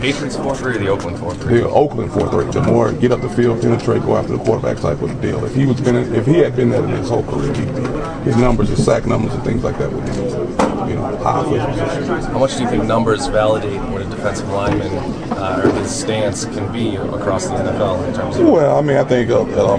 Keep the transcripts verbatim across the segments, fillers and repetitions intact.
Patriots four three or the Oakland four three? The Oakland four three. The more get up the field, penetrate, go after the quarterback type of deal. If he was been, if he had been that in his whole career, he'd be, his numbers, his sack numbers, and things like that would be, you know, high for his position. How much do you think numbers validate what a defensive lineman uh, or his stance can be across the N F L in terms of? Well, I mean, I think uh,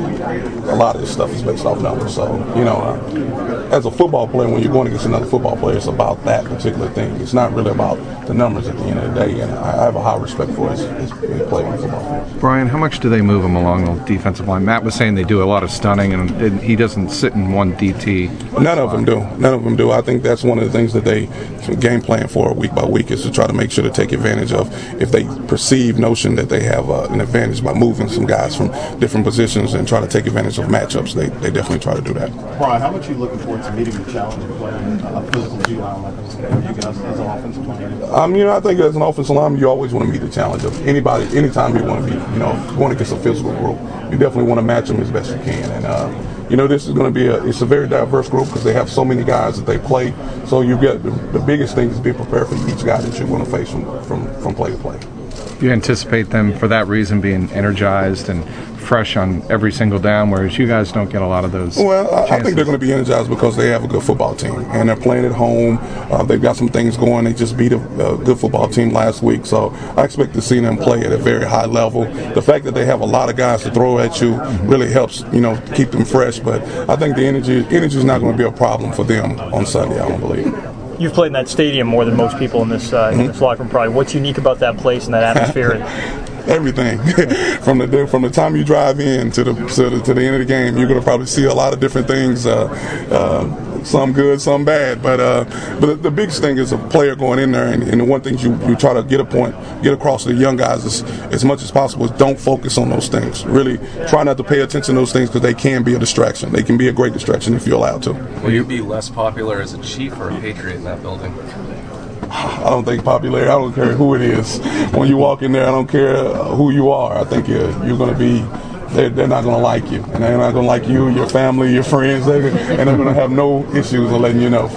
uh, a lot of this stuff is based off numbers. So, you know, uh, as a football player, when you're going against another football player, it's about that particular thing. It's not really about the numbers at the end of the day. And I have a high respect for his, his, his play on football. Brian, how much do they move him along the defensive line? Matt was saying they do a lot of stunning, and he doesn't sit in one D T. None of them do. None of them do. I think that's one of the things that they game plan for week by week is to try to make sure to take advantage of if they perceive notion that they have uh, an advantage by moving some guys from different positions and try to take advantage of matchups. They they definitely try to do that. Brian, how much are you looking forward to meeting the challenge of playing a physical D line like this for you guys as an offensive player? Um, you know, I think as an offensive lineman, you always want to meet the challenge of anybody. Anytime you want to be, you know, going against a physical group, you definitely want to match them as best you can. And uh, you know, this is going to be a it's a very diverse group because they have so many guys that they play. So you've got the, the biggest thing is be prepared for each guy that you're going to face from from, from play to play. You anticipate them for that reason being energized and fresh on every single down, whereas you guys don't get a lot of those. Well, I, I think they're going to be energized because they have a good football team and they're playing at home. Uh, they've got some things going. They just beat a, a good football team last week, so I expect to see them play at a very high level. The fact that they have a lot of guys to throw at you really helps, you know, keep them fresh. But I think the energy energy is not going to be a problem for them on Sunday. I don't believe. You've played in that stadium more than most people in this uh, mm-hmm. in this locker room, probably. What's unique about that place and that atmosphere? Everything from the from the time you drive in to the to the, to the end of the game, you're going to probably see a lot of different things. Uh, uh, some good, some bad, but uh, but the biggest thing is a player going in there, and, and the one thing you, you try to get a point, get across to the young guys is, as much as possible is don't focus on those things. Really try not to pay attention to those things because they can be a distraction. They can be a great distraction if you're allowed to. Will you be less popular as a Chief or a Patriot in that building? I don't think popularity, I don't care who it is. When you walk in there, I don't care who you are. I think you're, you're going to be, they're, they're not going to like you. And they're not going to like you, your family, your friends, they're, and they're going to have no issues of letting you know.